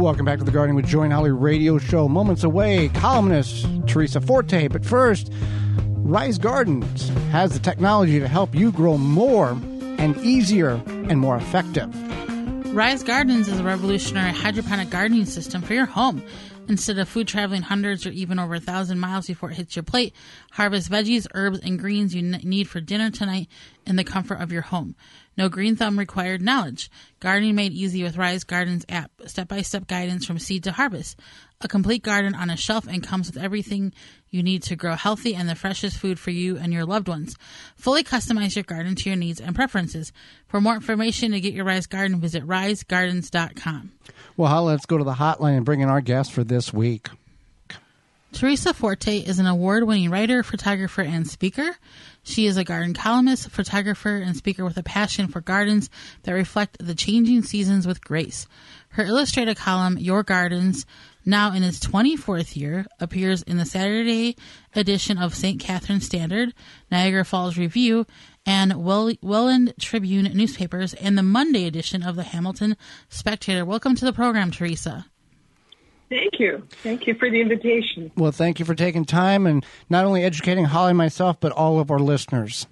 Welcome back to the Gardening with Joy and Holly radio show. Moments away, columnist Teresa Forte. But first, Rise Gardens has the technology to help you grow more and easier and more effective. Rise Gardens is a revolutionary hydroponic gardening system for your home. Instead of food traveling hundreds or even over 1,000 miles before it hits your plate, harvest veggies, herbs, and greens you need for dinner tonight in the comfort of your home. No green thumb required knowledge. Gardening made easy with Rise Gardens app. Step-by-step guidance from seed to harvest. A complete garden on a shelf and comes with everything you need to grow healthy and the freshest food for you and your loved ones. Fully customize your garden to your needs and preferences. For more information to get your Rise Garden, visit risegardens.com. Well, let's go to the hotline and bring in our guest for this week. Teresa Forte is an award-winning writer, photographer, and speaker. She is a garden columnist, photographer, and speaker with a passion for gardens that reflect the changing seasons with grace. Her illustrated column, Your Gardens, now in its 24th year, appears in the Saturday edition of St. Catherine Standard, Niagara Falls Review, and Welland Tribune newspapers, and the Monday edition of the Hamilton Spectator. Welcome to the program, Teresa. Thank you. Thank you for the invitation. Well, thank you for taking time and not only educating Holly and myself, but all of our listeners.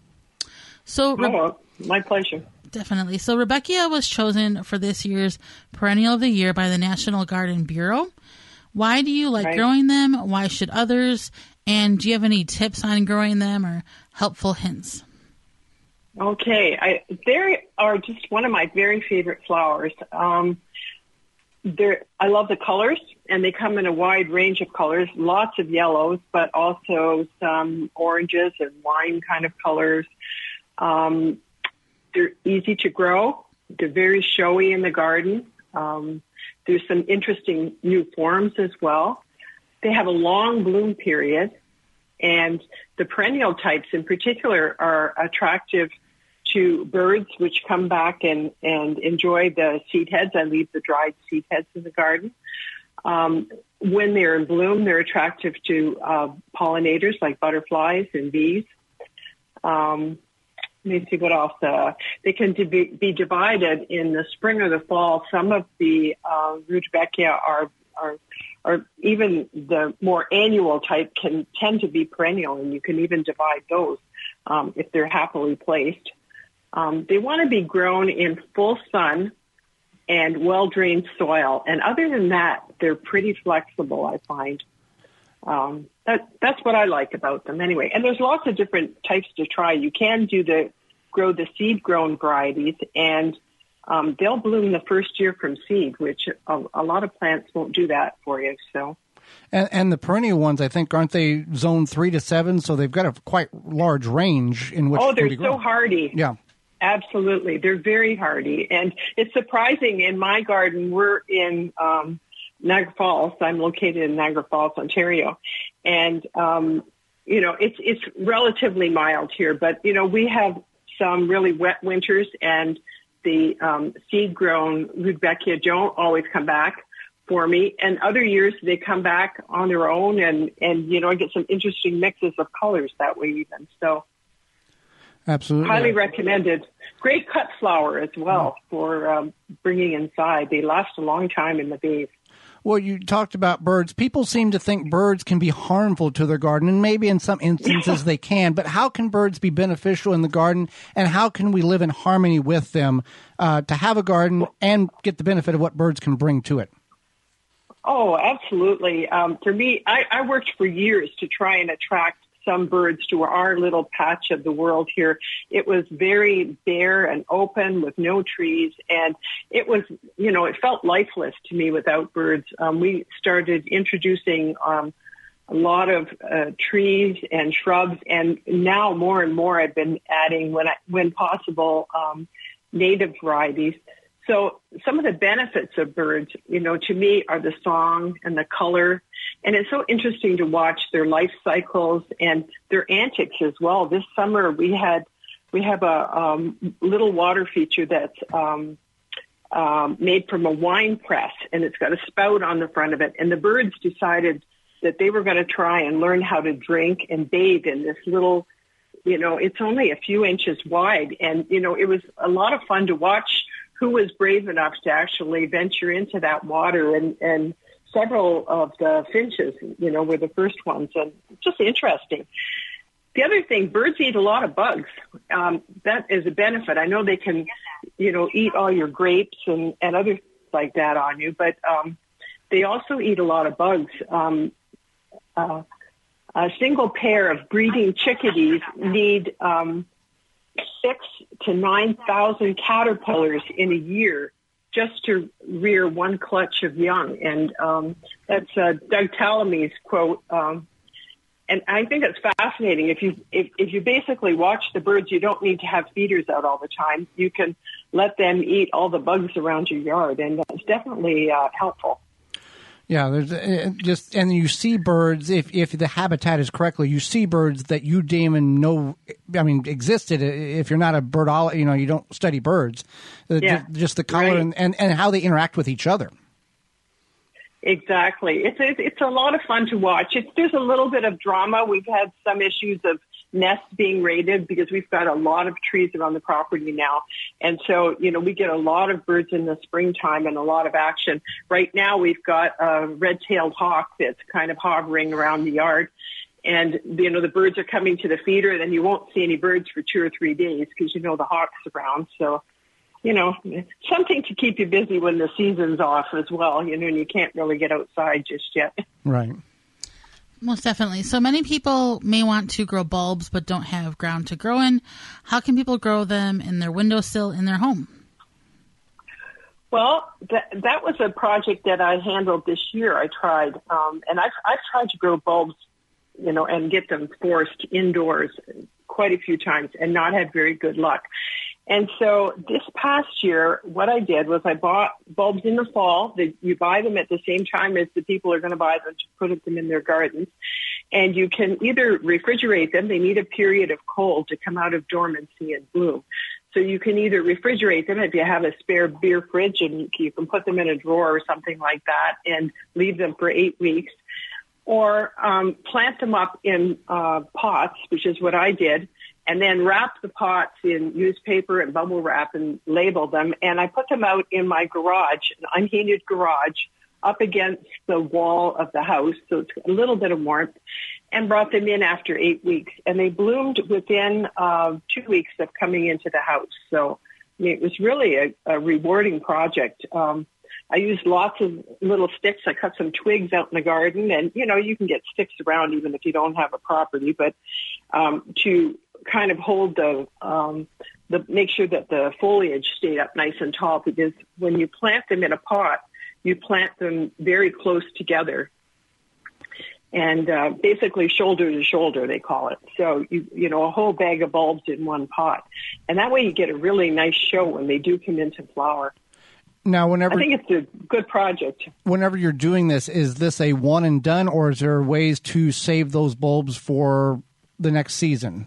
My pleasure. Definitely. So Rudbeckia was chosen for this year's Perennial of the Year by the National Garden Bureau. Why do you like growing them? Why should others? And do you have any tips on growing them or helpful hints? Okay. They are just one of my very favorite flowers. I love the colors, and they come in a wide range of colors, lots of yellows, but also some oranges and wine kind of colors. They're easy to grow. They're very showy in the garden. There's some interesting new forms as well. They have a long bloom period, and the perennial types in particular are attractive to birds which come back and enjoy the seed heads. I leave the dried seed heads in the garden. When they're in bloom, they're attractive to pollinators like butterflies and bees. Let me see what else. They can be divided in the spring or the fall. Some of the Rudbeckia are even the more annual type can tend to be perennial, and you can even divide those if they're happily placed. They want to be grown in full sun and well-drained soil. And other than that, they're pretty flexible, I find. That's what I like about them anyway. And there's lots of different types to try. You can grow the seed-grown varieties, and they'll bloom the first year from seed, which a lot of plants won't do that for you. So. And the perennial ones, I think, aren't they zone 3 to 7? So they've got a quite large range in which. Oh, they're so hardy. Yeah. Absolutely. They're very hardy. And it's surprising, in my garden, we're in Niagara Falls. I'm located in Niagara Falls, Ontario. And, it's relatively mild here. But, we have some really wet winters, and the seed-grown Rudbeckia don't always come back for me. And other years, they come back on their own, and I get some interesting mixes of colors that way even. So. Absolutely. Highly recommended. Great cut flower as well for bringing inside. They last a long time in the vase. Well, you talked about birds. People seem to think birds can be harmful to their garden, and maybe in some instances they can. But how can birds be beneficial in the garden, and how can we live in harmony with them to have a garden and get the benefit of what birds can bring to it? Oh, absolutely. For me, I worked for years to try and attract some birds to our little patch of the world here. It was very bare and open with no trees, and it was, it felt lifeless to me without birds. We started introducing a lot of trees and shrubs, and now more and more I've been adding, when possible, native varieties. So some of the benefits of birds, to me, are the song and the color. And it's so interesting to watch their life cycles and their antics as well. This summer we have a little water feature that's made from a wine press, and it's got a spout on the front of it. And the birds decided that they were going to try and learn how to drink and bathe in this little, it's only a few inches wide. And, it was a lot of fun to watch who was brave enough to actually venture into that water, and several of the finches, were the first ones, and just interesting. The other thing, birds eat a lot of bugs. That is a benefit. I know they can, eat all your grapes and other things like that on you, but they also eat a lot of bugs. A single pair of breeding chickadees need 6,000 to 9,000 caterpillars in a year just to rear one clutch of young. And that's Doug Tallamy's quote. And I think it's fascinating. If you basically watch the birds, you don't need to have feeders out all the time. You can let them eat all the bugs around your yard, and it's definitely helpful. Yeah, there's and you see birds, if the habitat is correctly, you see birds that you didn't even know, existed. If you're not a birdologist, you don't study birds. Just the color right. and how they interact with each other. Exactly. It's a lot of fun to watch. There's a little bit of drama. We've had some issues of nests being raided because we've got a lot of trees around the property now. And so, we get a lot of birds in the springtime and a lot of action. Right now we've got a red-tailed hawk that's kind of hovering around the yard. And, the birds are coming to the feeder, and then you won't see any birds for 2 or 3 days because the hawk's around. So, something to keep you busy when the season's off as well, and you can't really get outside just yet. Right. Most definitely. So many people may want to grow bulbs but don't have ground to grow in. How can people grow them in their windowsill in their home? Well, that was a project that I handled this year. I tried, and I've tried to grow bulbs, and get them forced indoors quite a few times and not had very good luck. And so this past year, what I did was I bought bulbs in the fall. You buy them at the same time as the people are going to buy them to put them in their gardens. And you can either refrigerate them. They need a period of cold to come out of dormancy and bloom. So you can either refrigerate them if you have a spare beer fridge, and you can put them in a drawer or something like that and leave them for 8 weeks. Or plant them up in pots, which is what I did, and then wrap the pots in newspaper and bubble wrap and label them. And I put them out in my garage, an unheated garage, up against the wall of the house, so it's a little bit of warmth, and brought them in after 8 weeks. And they bloomed within 2 weeks of coming into the house. So it was really a rewarding project. I used lots of little sticks. I cut some twigs out in the garden, and, you can get sticks around even if you don't have a property, but to kind of hold make sure that the foliage stayed up nice and tall, because when you plant them in a pot, you plant them very close together and basically shoulder to shoulder, they call it. So, a whole bag of bulbs in one pot. And that way you get a really nice show when they do come into flower. Now, I think it's a good project. Whenever you're doing this, is this a one and done, or is there ways to save those bulbs for the next season?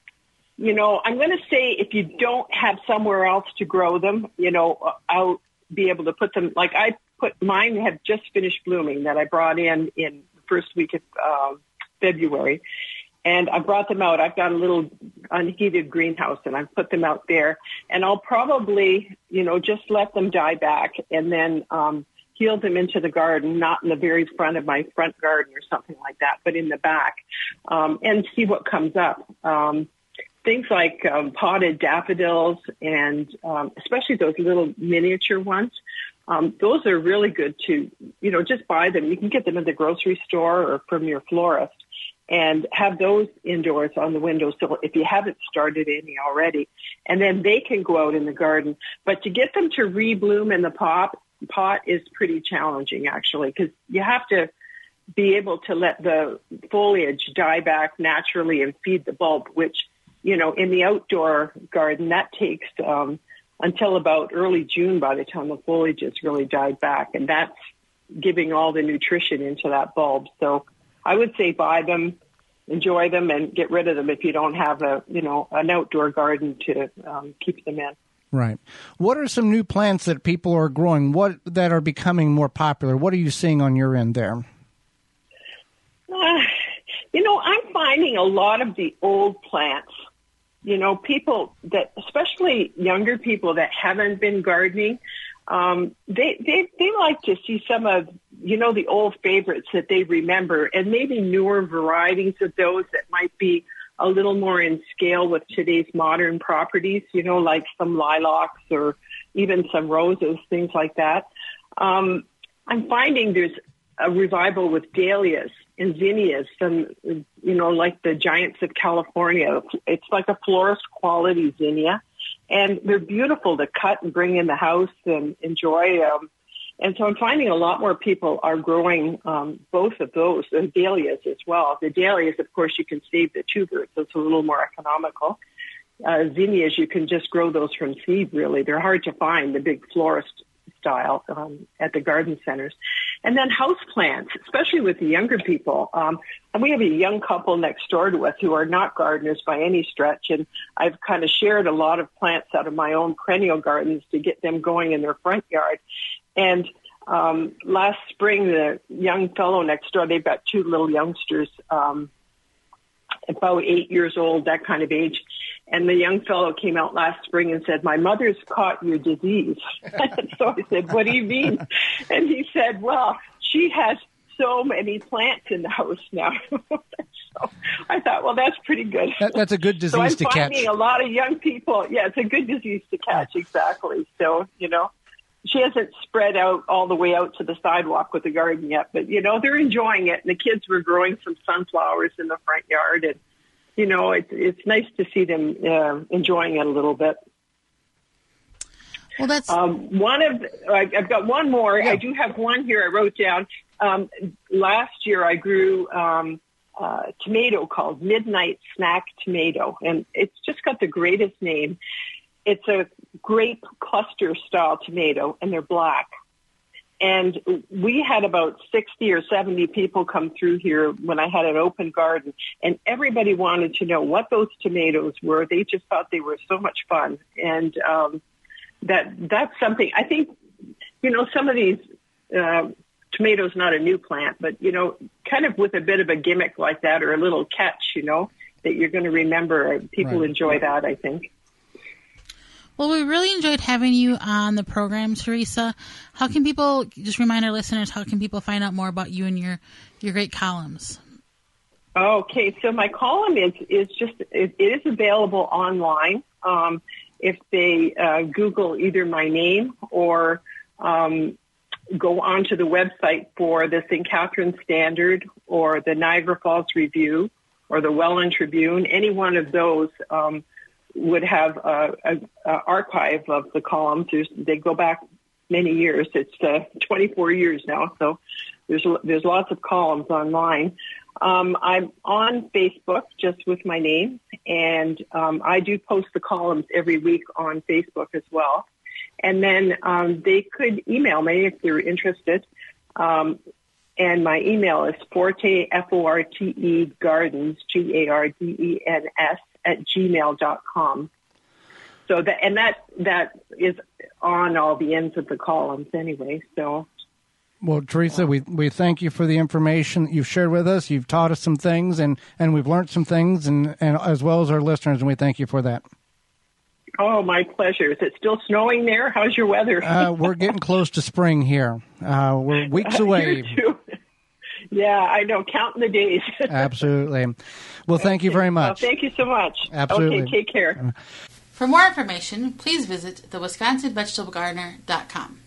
I'm going to say if you don't have somewhere else to grow them, I'll be able to put them, like mine have just finished blooming that I brought in the first week of February. And I brought them out. I've got a little unheated greenhouse, and I've put them out there. And I'll probably, just let them die back and then heal them into the garden, not in the very front of my front garden or something like that, but in the back, and see what comes up. Things like potted daffodils and especially those little miniature ones. Those are really good to, just buy them. You can get them at the grocery store or from your florist, and have those indoors on the windowsill if you haven't started any already. And then they can go out in the garden. But to get them to rebloom in the pot is pretty challenging, actually, because you have to be able to let the foliage die back naturally and feed the bulb, which, in the outdoor garden, that takes until about early June by the time the foliage has really died back. And that's giving all the nutrition into that bulb. So I would say buy them, enjoy them, and get rid of them if you don't have an outdoor garden to keep them in. Right. What are some new plants that people are growing? That are becoming more popular? What are you seeing on your end there? I'm finding a lot of the old plants people that, especially younger people that haven't been gardening, they like to see some of, the old favorites that they remember, and maybe newer varieties of those that might be a little more in scale with today's modern properties, like some lilacs or even some roses, things like that. I'm finding there's a revival with dahlias and zinnias, some, like the Giants of California. It's like a florist quality zinnia, and they're beautiful to cut and bring in the house and enjoy. And so I'm finding a lot more people are growing both of those, and dahlias as well. The dahlias, of course, you can save the tubers, so it's a little more economical. Zinnias, you can just grow those from seed, really. They're hard to find, the big florist style at the garden centers. And then house plants, especially with the younger people. And we have a young couple next door to us who are not gardeners by any stretch, and I've kind of shared a lot of plants out of my own perennial gardens to get them going in their front yard. And last spring, the young fellow next door, they've got two little youngsters, about 8 years old, that kind of age. And the young fellow came out last spring and said, "My mother's caught your disease." So I said, "What do you mean?" And he said, "Well, she has so many plants in the house now." So I thought, well, that's pretty good. That's a good disease to catch. So I'm finding a lot of young people. Yeah, it's a good disease to catch, exactly. So, she hasn't spread out all the way out to the sidewalk with the garden yet, but, they're enjoying it. And the kids were growing some sunflowers in the front yard. And, it's nice to see them enjoying it a little bit. Well, that's I've got one more. Yeah. I do have one here I wrote down. Last year I grew tomato called Midnight Snack Tomato, and it's just got the greatest name. It's a grape cluster style tomato, and they're black. And we had about 60 or 70 people come through here when I had an open garden, and everybody wanted to know what those tomatoes were. They just thought they were so much fun. And that's something, I think, some of these tomatoes, not a new plant, but, kind of with a bit of a gimmick like that or a little catch, that you're going to remember. People right. enjoy that, I think. Well, we really enjoyed having you on the program, Teresa. How can people, just remind our listeners, how can people find out more about you and your great columns? Okay, so my column is available online. If they Google either my name or go onto the website for the St. Catharines Standard or the Niagara Falls Review or the Welland Tribune, any one of those would have an archive of the columns. They go back many years. It's 24 years now, so there's lots of columns online. I'm on Facebook just with my name, and I do post the columns every week on Facebook as well. And then they could email me if they're interested. And my email is Forte, Forte Gardens, Gardens, @gmail.com. So that is on all the ends of the columns anyway. So, well, Teresa, we thank you for the information that you've shared with us. You've taught us some things, and we've learned some things, and as well as our listeners, and we thank you for that. Oh, my pleasure. Is it still snowing there? How's your weather? We're getting close to spring here. We're weeks away. Here too. Yeah, I know. Counting the days. Absolutely. Well, thank you very much. Well, thank you so much. Absolutely. Okay, take care. For more information, please visit thewisconsinvegetablegardener.com.